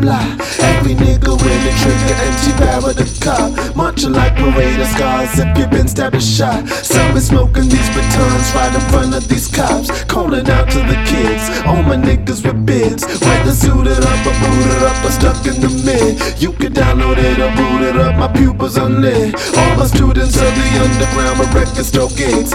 blah. Every nigga with a trigger, empty barrel the car. Marching like parade of scars if you been stabbed or shot. Some is smoking these batons right in front of these cops. Calling out to the kids, all my niggas with bids. Whether suited up or booted up or stuck in the mid. You can download it or boot it up, my pupils unlit. All my students of the underground with record store gigs.